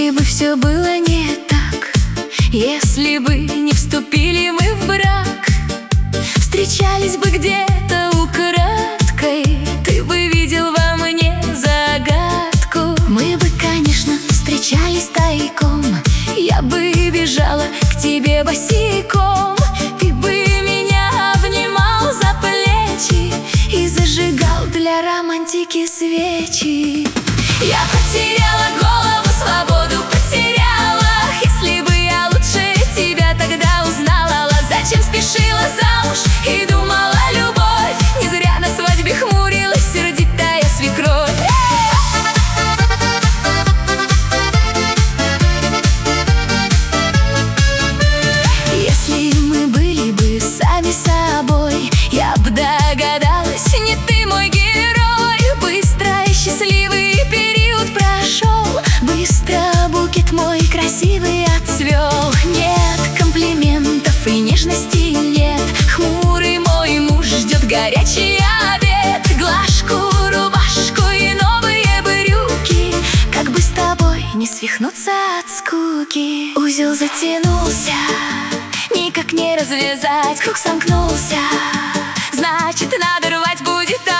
Если бы все было не так, если бы не вступили мы в брак, встречались бы где-то украдкой, ты бы видел во мне загадку. Мы бы, конечно, встречались тайком, я бы бежала к тебе босиком, ты бы меня обнимал за плечи и зажигал для романтики свечи. Я потеряла голову, свободу потеряла. Если бы я лучше тебя тогда узнала, зачем спешила замуж и думала любовь? Не зря на свадьбе хмурилась сердитая свекровь. Если мы были бы сами собой, я бы догадалась, не ты мой герой. Быстро и счастливый период прошел, быстро букет мой красивый отцвел. Нет комплиментов и нежности нет, хмурый мой муж ждет горячий обед. Глажку, рубашку и новые брюки, как бы с тобой не свихнуться от скуки. Узел затянулся, никак не развязать, круг сомкнулся, значит, надо рвать будет